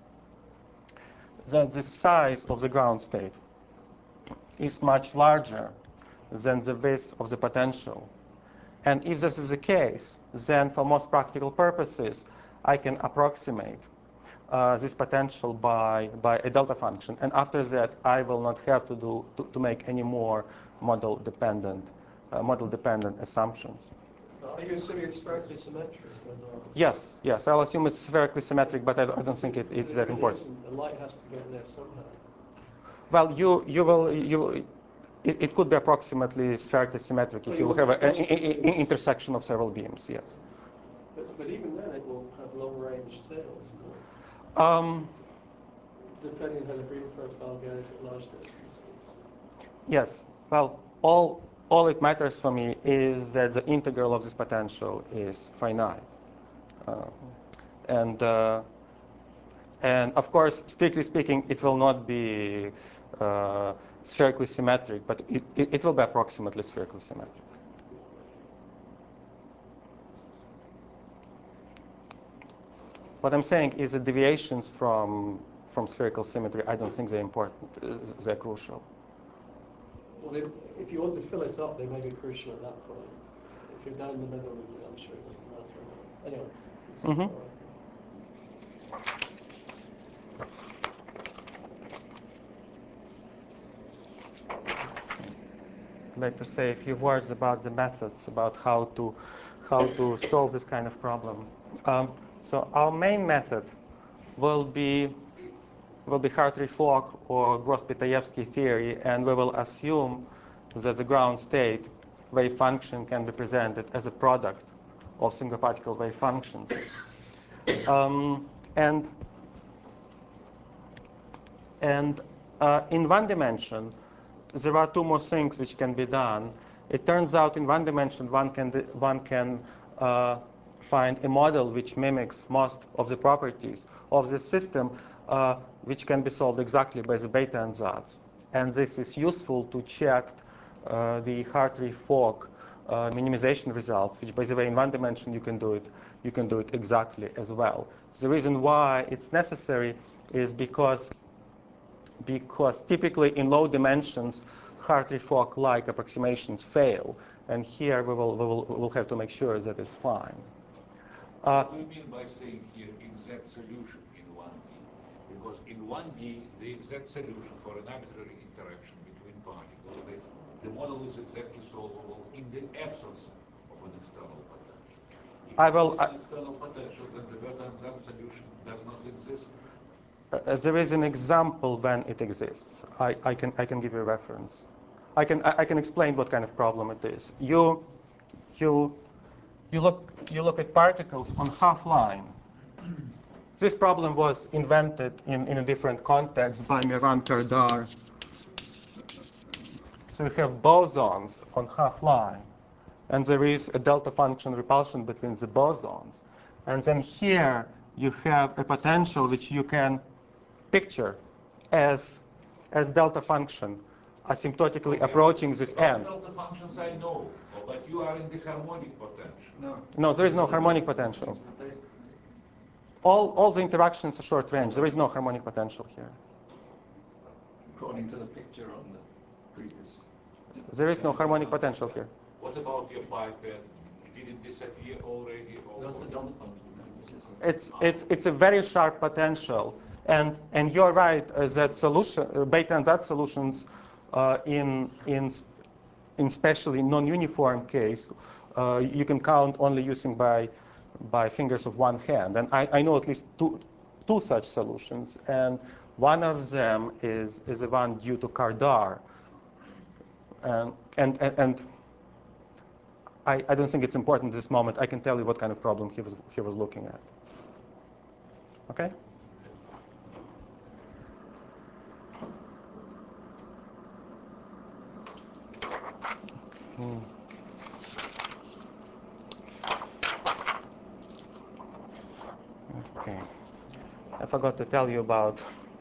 that the size of the ground state is much larger than the width of the potential. And if this is the case, then for most practical purposes, I can approximate this potential by a delta function. And after that, I will not have to make any more model-dependent assumptions. Are you assuming it's spherically symmetric or not? Yes, yes. I'll assume it's spherically symmetric, but I don't think it's that important. The light has to get there somehow. Well, it could be approximately spherically symmetric if you have an intersection of several beams, yes. But even then, it will have long-range tails, depending on how the beam profile goes at large distances. Yes. Well, all it matters for me is that the integral of this potential is finite. And of course, strictly speaking, it will not be spherically symmetric, but it will be approximately spherically symmetric. What I'm saying is that deviations from spherical symmetry, I don't think they're important. They're crucial. Well, if you want to fill it up, they may be crucial at that point. If you're down the middle, I'm sure it doesn't matter. Anyway. Mm-hmm. I'd like to say a few words about the methods, about how to solve this kind of problem. So our main method will be Hartree-Fock or Gross-Pitaevsky theory, and we will assume that the ground state wave function can be presented as a product of single particle wave functions. And in one dimension, there are two more things which can be done. It turns out in one dimension, one can find a model which mimics most of the properties of the system, which can be solved exactly by the beta ansatz. And this is useful to check the Hartree-Fock minimization results, which, by the way, in one dimension you can do it exactly as well. The reason why it's necessary is because typically in low dimensions, Hartree-Fock-like approximations fail, and here we will have to make sure that it's fine. What do you mean by saying here exact solution in 1D? Because in 1D, the exact solution for an arbitrary interaction between particles, the model is exactly solvable in the absence of an external potential. If there is an external potential, then the Bertrand solution does not exist. There is an example when it exists. I can give you a reference. I can explain what kind of problem it is. You look at particles on half line. This problem was invented in a different context by Miran Kardar. So you have bosons on half line, and there is a delta function repulsion between the bosons. And then here you have a potential which you can picture as delta function asymptotically approaching this end. Delta functions I know, but you are in the harmonic potential. No, there is no harmonic potential. All the interactions are short range. There is no harmonic potential here. According to the picture on the previous. There is no harmonic potential here. What about your pipette? Did it disappear already? That's the delta function. It's a very sharp potential, and you're right that beta and Z solutions in especially non-uniform case you can count only using by fingers of one hand, and I know at least two such solutions, and one of them is the one due to Kardar, And I don't think it's important at this moment. I can tell you what kind of problem he was looking at. Okay? Okay. I forgot to tell you about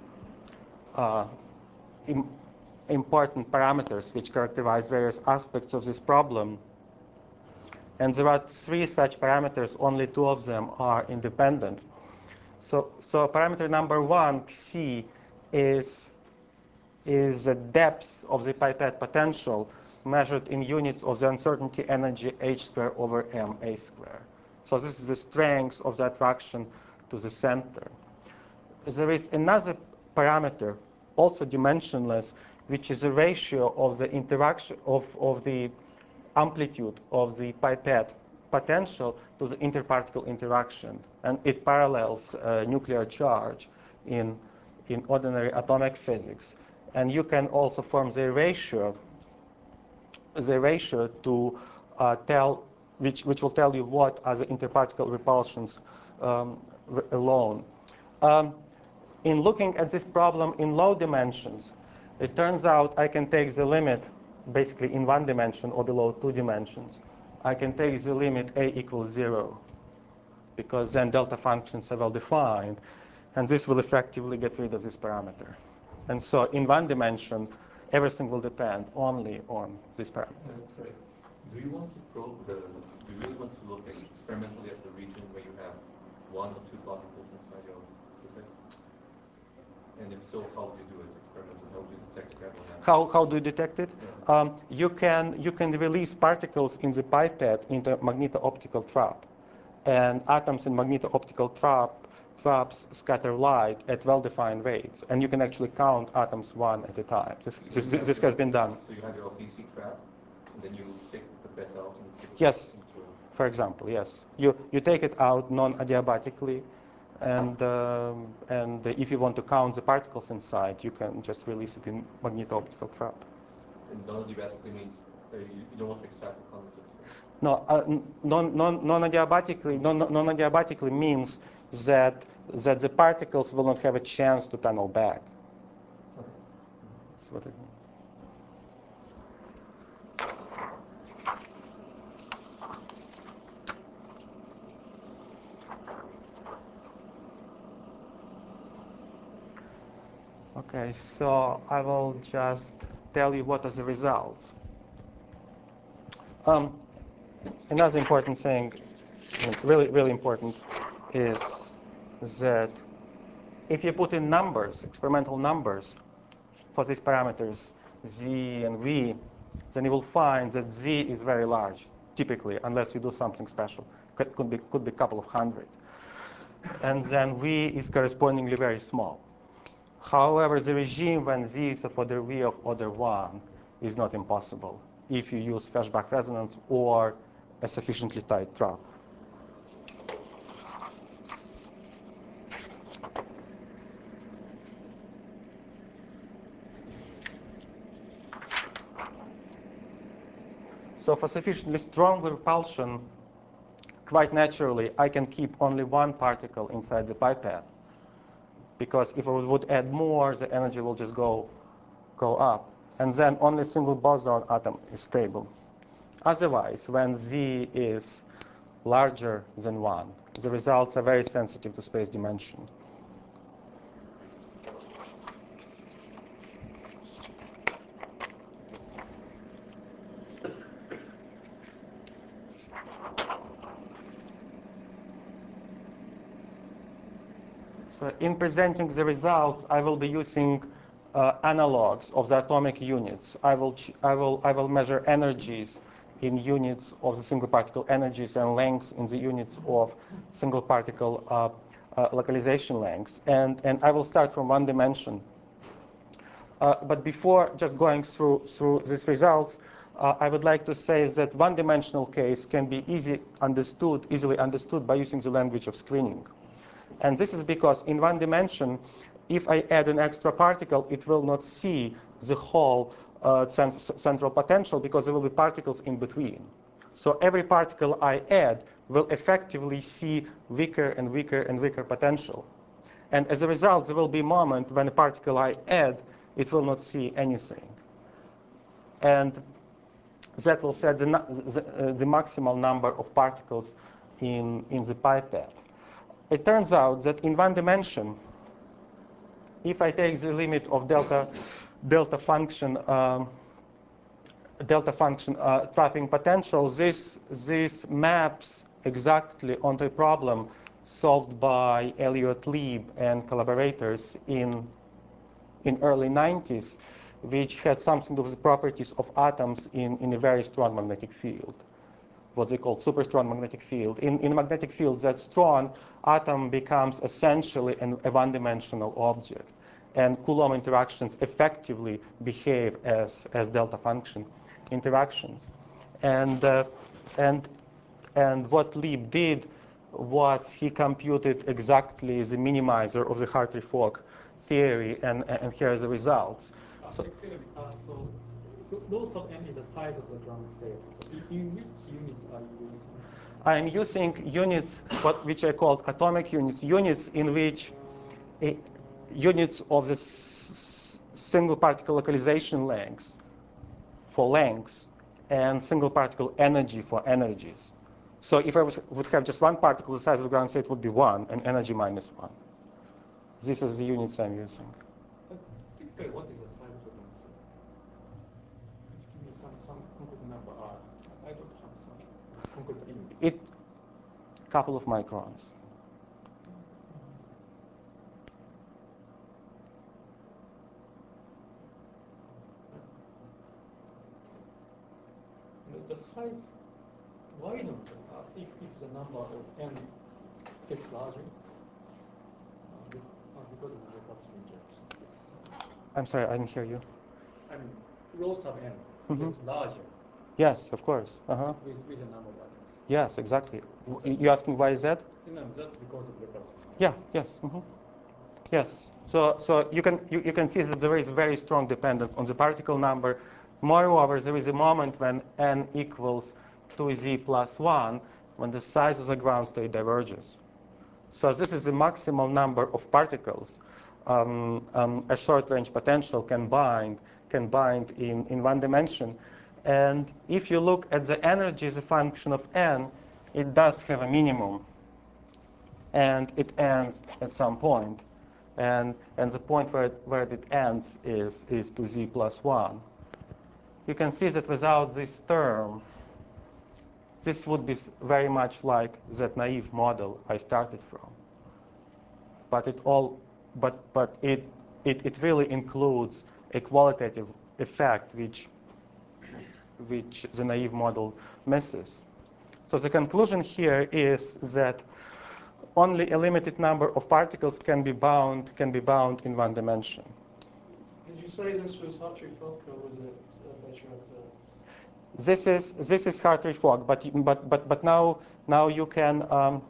important parameters which characterize various aspects of this problem. And there are 3 such parameters, only 2 of them are independent. So parameter number 1, Xi, is the depth of the pipette potential measured in units of the uncertainty energy h squared over m a squared. So this is the strength of the attraction to the center. There is another parameter, also dimensionless, which is a ratio of the interaction of the amplitude of the pipette potential to the interparticle interaction, and it parallels nuclear charge in ordinary atomic physics. And you can also form the ratio to tell which will tell you what are the interparticle repulsions alone. In looking at this problem in low dimensions, it turns out I can take the limit basically in 1 dimension or below 2 dimensions. I can take the limit a equals 0, because then delta functions are well defined, and this will effectively get rid of this parameter. And so in 1 dimension, everything will depend only on this parameter. Sorry. Do you want to probe do you really want to look experimentally at the region where you have 1 or 2 particles inside your pipette? And if so, how do you do it experimentally? How do you detect that? How do you detect it? Yeah. You can release particles in the pipette into magneto-optical trap, and atoms in magneto-optical traps scatter light at well-defined rates, and you can actually count atoms 1 at a time. This has been done. So you have your PC trap, and then you take the pipette out and put it yes. into... For example, yes. You take it out non-adiabatically, and if you want to count the particles inside, you can just release it in magneto-optical trap. And non-adiabatically means you don't want to excite the condensate. No, non-adiabatically means that the particles will not have a chance to tunnel back. Okay. That's what it means. Okay, so I will just tell you what are the results. Another important thing, really important, is that if you put in numbers, experimental numbers, for these parameters, z and v, then you will find that z is very large, typically, unless you do something special. Could be a couple of hundred. And then v is correspondingly very small. However, the regime when z is of order v of order 1 is not impossible if you use Feshbach resonance or a sufficiently tight trap. So for sufficiently strong repulsion, quite naturally, I can keep only 1 particle inside the pipette, because if I would add more, the energy will just go up. And then only a single boson atom is stable. Otherwise, when z is larger than 1, the results are very sensitive to space dimension. So in presenting the results, I will be using analogs of the atomic units. I will measure energies in units of the single particle energies and lengths in the units of single particle localization lengths. And I will start from 1 dimension. But before just going through these results, I would like to say that 1-dimensional case can be easily understood by using the language of screening. And this is because in 1 dimension, if I add an extra particle, it will not see the whole central potential because there will be particles in between. So every particle I add will effectively see weaker and weaker and weaker potential. And as a result, there will be a moment when a particle I add, it will not see anything. And that will set the maximal number of particles in the pipette. It turns out that in one dimension, if I take the limit of delta function trapping potential, this maps exactly onto a problem solved by Elliott Lieb and collaborators in early 90s, which had something of the properties of atoms in a very strong magnetic field, what they call super strong magnetic field. In a magnetic field that's strong, atom becomes essentially a one-dimensional object, and Coulomb interactions effectively behave as delta function interactions. And what Lieb did was he computed exactly the minimizer of the Hartree-Fock theory, and here are the results. So low sub n is the size of the ground state. So in which units are you using? I'm using units which I call atomic units, units in which units of the single particle localization length for lengths and single particle energy for energies. So if I would have just one particle, the size of the ground state would be 1 and energy minus 1. This is the units I'm using. Typically, what is the size of the ground state? Give me some concrete number. I don't have some concrete image. It couple of microns. The size, why not? If the number of n gets larger, because of the capacity injection. I'm sorry, I didn't hear you. I mean, rho sub n gets larger. Yes, of course. With a number of atoms. Yes, exactly. You asking why is that? No, that's because of the capacity. Yeah. Yes. Yes. So you can see that there is very strong dependence on the particle number. Moreover, there is a moment when n equals 2z plus 1 when the size of the ground state diverges. So this is the maximal number of particles a short-range potential can bind in one dimension. And if you look at the energy as a function of n, it does have a minimum. And it ends at some point. And the point where it ends is to z plus 1. You can see that without this term, this would be very much like that naive model I started from. But it really includes a qualitative effect which the naive model misses. So the conclusion here is that only a limited number of particles can be bound in one dimension. Did you say this was Hartree-Fock or was it Becher-Ansatz? This is Hartree-Fock, but now you can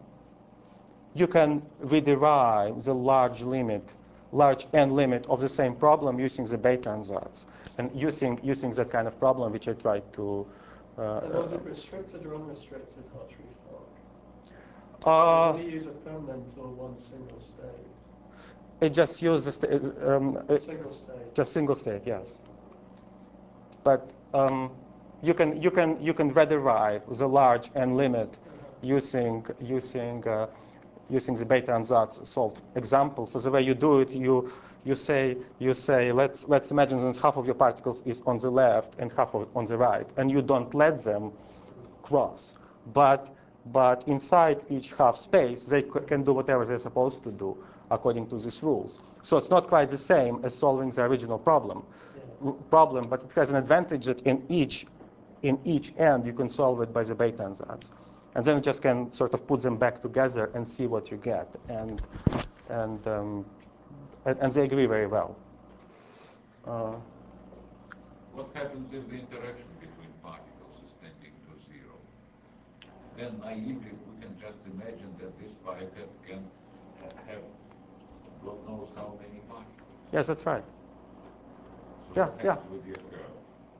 rederive the large n limit of the same problem using the Bethe-Ansatz and using that kind of problem which I tried to. And was it restricted or unrestricted Hartree-Fock? So did he use a permanent or one single state? It just uses Single state. just single state, yes. But you can rederive the large n limit using the Bethe-Ansatz solved example. So the way you do it, you say let's imagine that half of your particles is on the left and half on the right, and you don't let them cross. But inside each half space, they can do whatever they're supposed to do according to these rules. So it's not quite the same as solving the original problem, but it has an advantage that in each end you can solve it by the Bethe-Ansatz. And then you just can sort of put them back together and see what you get. And they agree very well. What happens if the interaction between particles is tending to zero? Then naively we can just imagine that this pipette can have God knows how many particles. Yes, that's right. So Yeah, What yeah. happens with the curve?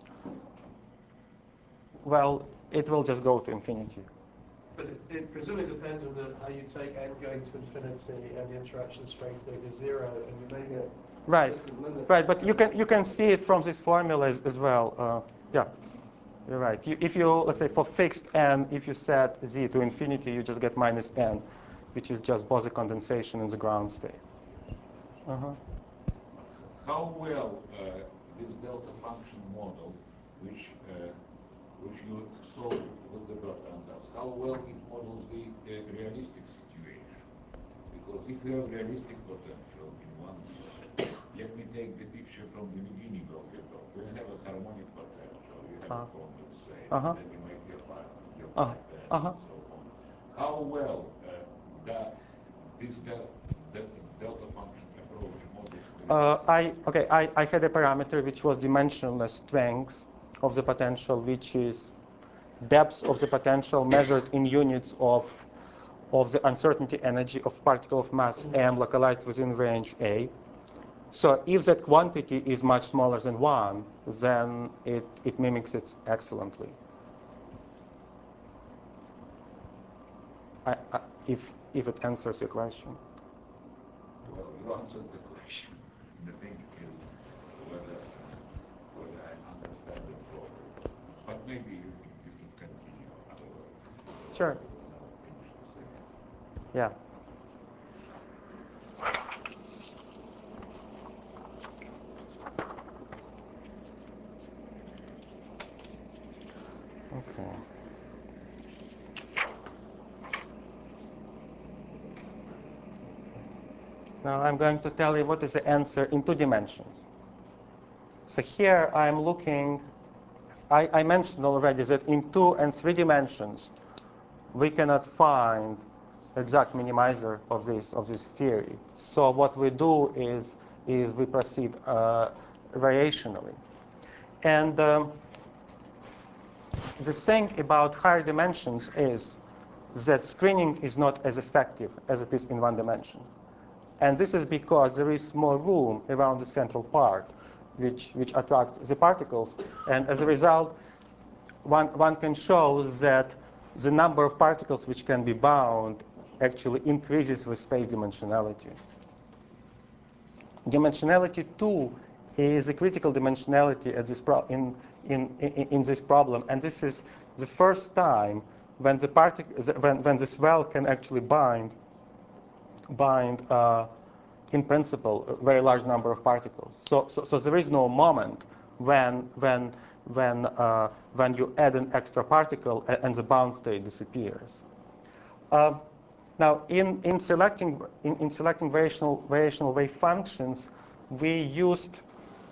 Well, it will just go to infinity. But it presumably depends on how you take n going to infinity and the interaction strength going to 0, and you may get Right, different limits. right. But you can see it from this formula as well. Yeah, you're right. If you, let's say, for fixed n, if you set z to infinity, you just get minus n, which is just Bose condensation in the ground state. How well this delta function model, which you solve with the Bertrand task, how well it models the realistic situation? Because if you have realistic potential in one block, let me take the picture from the beginning of your block. You have a harmonic potential, you have a condensate, then you make your pipe and so on. How well this delta function approach models I had a parameter which was dimensionless strength of the potential, which is depth of the potential measured in units of the uncertainty energy of particle of mass m localized within range A. So if that quantity is much smaller than 1, then it mimics it excellently. If it answers your question. Well, you answered the question. The thing is whether I understand it properly. But maybe you should continue otherwise. Sure. Finish the same. Yeah. Okay. Now I'm going to tell you what is the answer in 2 dimensions. So here I'm looking, I mentioned already that in 2 and 3 dimensions we cannot find exact minimizer of this theory. So what we do is we proceed variationally. And the thing about higher dimensions is that screening is not as effective as it is in 1 dimension. And this is because there is more room around the central part, which attracts the particles. And as a result, one can show that the number of particles which can be bound actually increases with space dimensionality. Dimensionality 2 is a critical dimensionality at this in this problem, and this is the first time when when this well can actually bind in principle a very large number of particles. So there is no moment when you add an extra particle and the bound state disappears. Now, in selecting variational wave functions, we used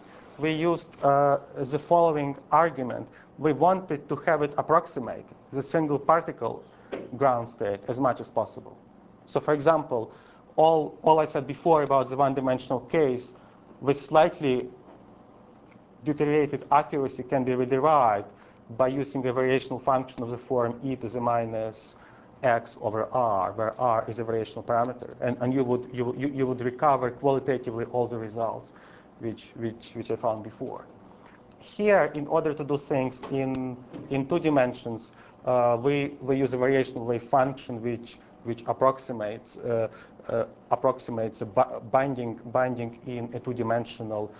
the following argument. We wanted to have it approximate the single particle ground state as much as possible. So, for example, all I said before about the 1-dimensional case with slightly deteriorated accuracy can be derived by using a variational function of the form e to the minus x over r, where r is a variational parameter, and you would recover qualitatively all the results which I found before. Here, in order to do things in 2 dimensions, we use a variational wave function which approximates binding in a two-dimensional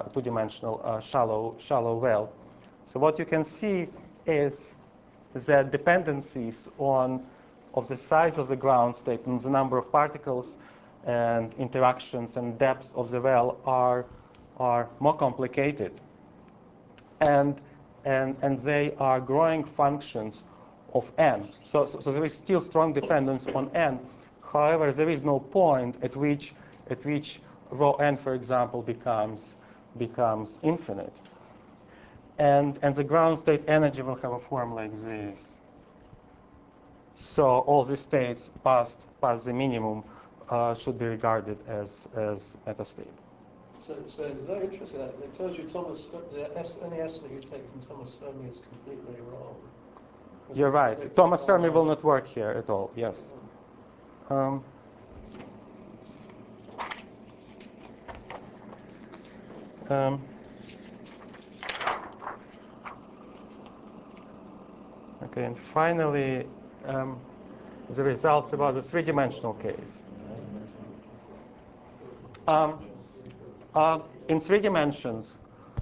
shallow well. So what you can see is that dependencies of the size of the ground state and the number of particles and interactions and depth of the well are more complicated, and they are growing functions of n. So there is still strong dependence on n. However, there is no point at which rho n, for example, becomes infinite. And the ground state energy will have a form like this. So all the states past the minimum should be regarded as metastable. So it's very interesting. It tells you any estimate you take from Thomas Fermi is completely wrong. You're right. Thomas Fermi will not work here at all. Yes. Okay, and finally, the results about the three-dimensional case. In 3 dimensions,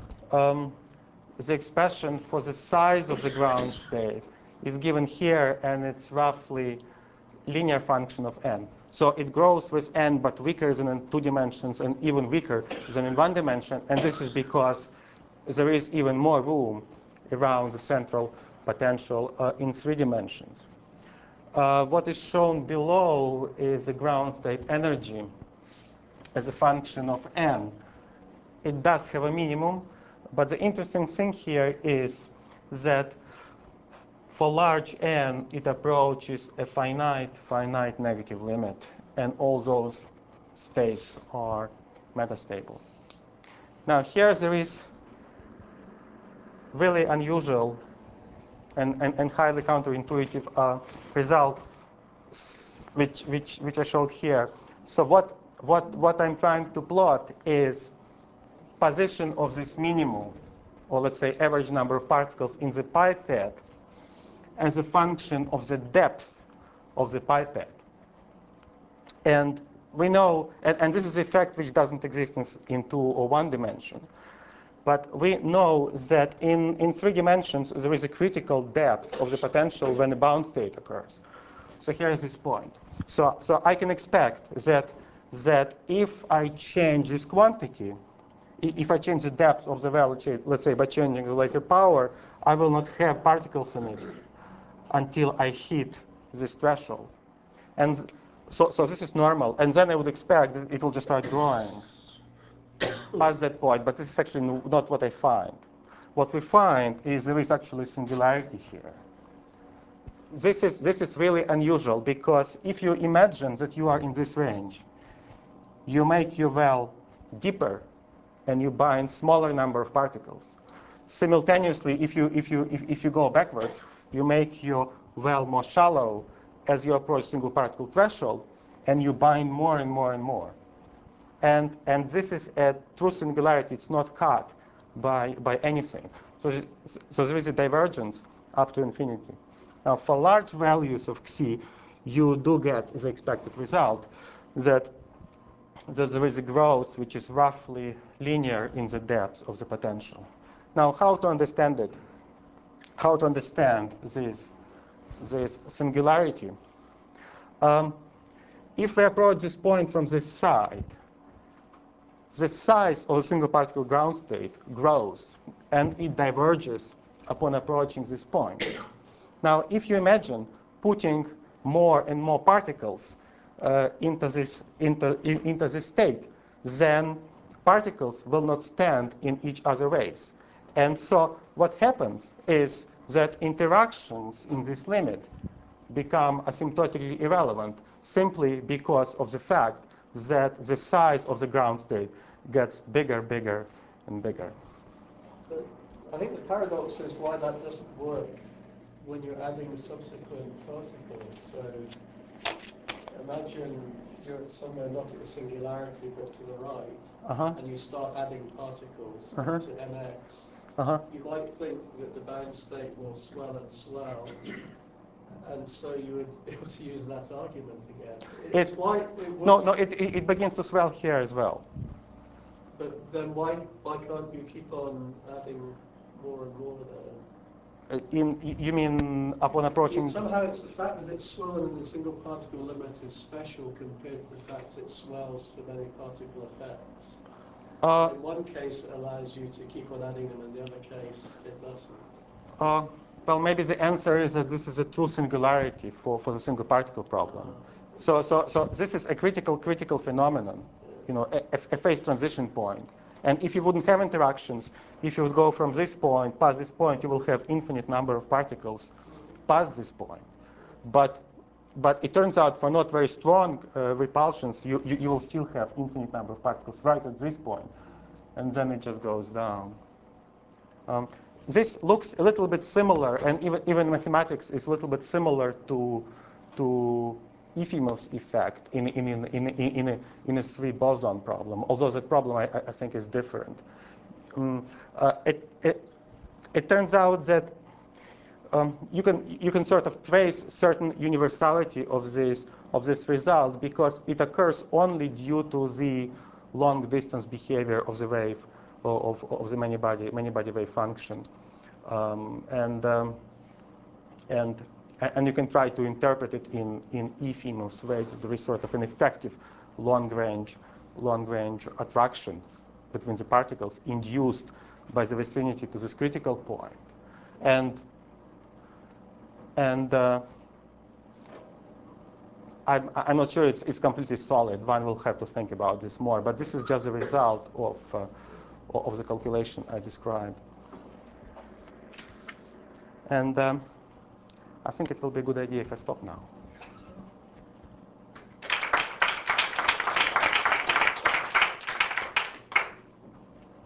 the expression for the size of the ground state is given here, and it's roughly linear function of n. So it grows with n, but weaker than in 2 dimensions and even weaker than in 1 dimension. And this is because there is even more room around the central potential in 3 dimensions. What is shown below is the ground state energy as a function of n. It does have a minimum, but the interesting thing here is that for large n, it approaches a finite negative limit, and all those states are metastable. Now here there is really unusual and highly counterintuitive result, which I showed here. So what I'm trying to plot is position of this minimum, or let's say average number of particles in the pipette, as a function of the depth of the pipette. And we know, and this is an effect which doesn't exist in 2 or 1 dimension, but we know that in 3 dimensions there is a critical depth of the potential when a bound state occurs. So here is this point. So I can expect that if I change this quantity, if I change the depth of the velocity, let's say by changing the laser power, I will not have particles in it until I hit this threshold. And so this is normal. And then I would expect that it will just start growing past that point. But this is actually not what I find. What we find is there is actually singularity here. This is really unusual, because if you imagine that you are in this range, you make your well deeper and you bind smaller number of particles. Simultaneously, if you go backwards, you make your well more shallow as you approach single particle threshold, and you bind more and more and more. And this is a true singularity. It's not cut by anything. So there is a divergence up to infinity. Now, for large values of Xi, you do get the expected result that there is a growth which is roughly linear in the depth of the potential. Now, how to understand it? How to understand this singularity? If we approach this point from this side, the size of a single particle ground state grows, and it diverges upon approaching this point. Now, if you imagine putting more and more particles into this state, then particles will not stand in each other's ways. And so what happens is that interactions in this limit become asymptotically irrelevant, simply because of the fact that the size of the ground state gets bigger, bigger, and bigger. But I think the paradox is why that doesn't work when you're adding subsequent particles. So imagine you're somewhere not at the singularity but to the right, and you start adding particles to mx. You might think that the bound state will swell and swell, and so you would be able to use that argument again. No, it begins to swell here as well. But then why can't you keep on adding more and more then? You mean upon approaching? Somehow it's the fact that it's swollen in the single particle limit is special compared to the fact it swells for many particle effects. In one case it allows you to keep on adding them, in the other case it doesn't. Well, maybe the answer is that this is a true singularity for the single particle problem. So this is a critical phenomenon, a phase transition point. And if you wouldn't have interactions, if you would go from this point past this point, you will have infinite number of particles past this point. But it turns out for not very strong repulsions, you will still have infinite number of particles right at this point, and then it just goes down. This looks a little bit similar, and even mathematics is a little bit similar to Efimov's effect in a 3 boson problem, although that problem I think is different. It turns out that you can sort of trace certain universality of this result because it occurs only due to the long distance behavior of the wave of the many body wave function, and you can try to interpret it in E-famous ways. There is sort of an effective long range attraction between the particles induced by the vicinity to this critical point, and I'm not sure it's completely solid. One will have to think about this more, but this is just a result of the calculation I described. And I think it will be a good idea if I stop now.